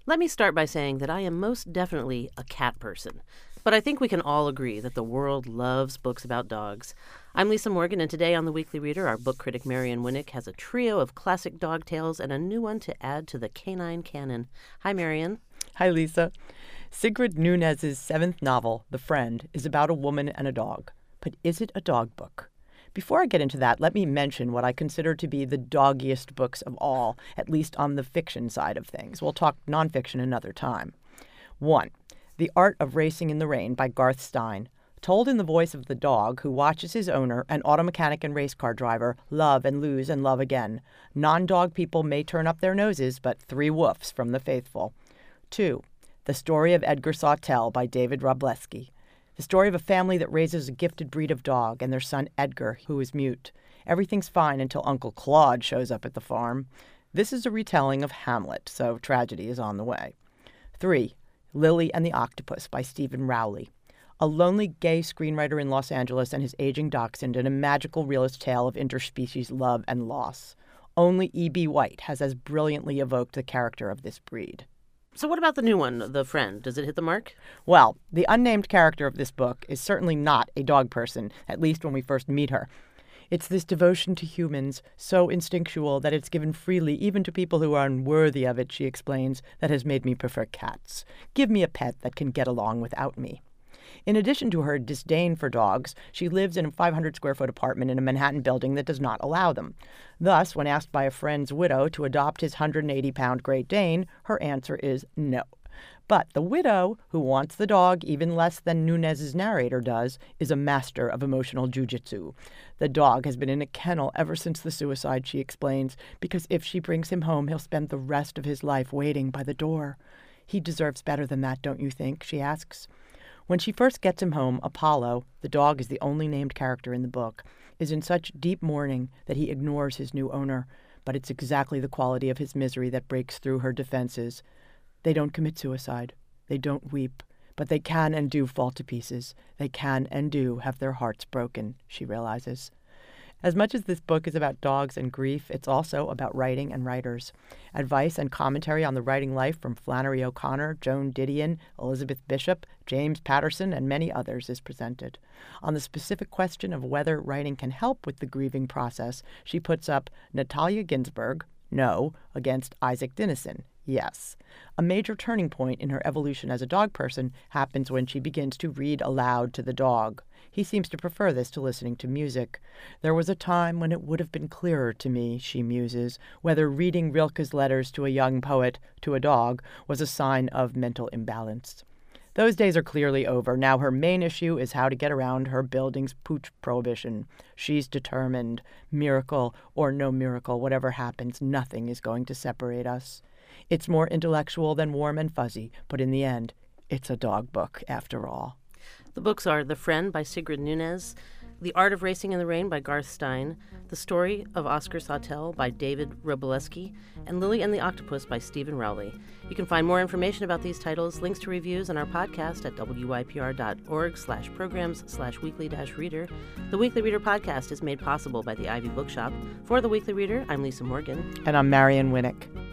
Let me start by saying that I am most definitely a cat person. But I think we can all agree that the world loves books about dogs. I'm Lisa Morgan, and today on The Weekly Reader, our book critic Marian Winnick has a trio of classic dog tales and a new one to add to the canine canon. Hi, Marian. Hi, Lisa. Sigrid Nunez's seventh novel, The Friend, is about a woman and a dog. But is it a dog book? Before I get into that, let me mention what I consider to be the doggiest books of all, at least on the fiction side of things. We'll talk nonfiction another time. 1. The Art of Racing in the Rain by Garth Stein, told in the voice of the dog who watches his owner, an auto mechanic and race car driver, love and lose and love again. Non-dog people may turn up their noses, but 3 woofs from the faithful. 2. The Story of Edgar Sawtelle by David Wroblewski. The story of a family that raises a gifted breed of dog and their son Edgar, who is mute. Everything's fine until Uncle Claude shows up at the farm. This is a retelling of Hamlet, so tragedy is on the way. 3. Lily and the Octopus by Stephen Rowley. A lonely gay screenwriter in Los Angeles and his aging dachshund in a magical realist tale of interspecies love and loss. Only E.B. White has as brilliantly evoked the character of this breed. So what about the new one, The Friend? Does it hit the mark? Well, the unnamed character of this book is certainly not a dog person, at least when we first meet her. It's this devotion to humans, so instinctual that it's given freely even to people who are unworthy of it, she explains, that has made me prefer cats. Give me a pet that can get along without me. In addition to her disdain for dogs, she lives in a 500-square-foot apartment in a Manhattan building that does not allow them. Thus, when asked by a friend's widow to adopt his 180-pound Great Dane, her answer is no. But the widow, who wants the dog even less than Nunez's narrator does, is a master of emotional jujitsu. The dog has been in a kennel ever since the suicide, she explains, because if she brings him home, he'll spend the rest of his life waiting by the door. He deserves better than that, don't you think? She asks. When she first gets him home, Apollo, the dog is the only named character in the book, is in such deep mourning that he ignores his new owner. But it's exactly the quality of his misery that breaks through her defenses. They don't commit suicide. They don't weep. But they can and do fall to pieces. They can and do have their hearts broken, she realizes. As much as this book is about dogs and grief, it's also about writing and writers. Advice and commentary on the writing life from Flannery O'Connor, Joan Didion, Elizabeth Bishop, James Patterson, and many others is presented. On the specific question of whether writing can help with the grieving process, she puts up Natalia Ginzburg, no, against Isaac Dinesen, yes. A major turning point in her evolution as a dog person happens when she begins to read aloud to the dog. He seems to prefer this to listening to music. There was a time when it would have been clearer to me, she muses, whether reading Rilke's letters to a young poet, to a dog, was a sign of mental imbalance. Those days are clearly over. Now her main issue is how to get around her building's pooch prohibition. She's determined. Miracle or no miracle, whatever happens, nothing is going to separate us. It's more intellectual than warm and fuzzy, but in the end, it's a dog book after all. The books are The Friend by Sigrid Nunez, The Art of Racing in the Rain by Garth Stein, The Story of Oscar Sawtelle by David Wroblewski, and Lily and the Octopus by Stephen Rowley. You can find more information about these titles, links to reviews, and our podcast at wypr.org/programs/weekly-reader. The Weekly Reader podcast is made possible by the Ivy Bookshop. For The Weekly Reader, I'm Lisa Morgan. And I'm Marian Winnick.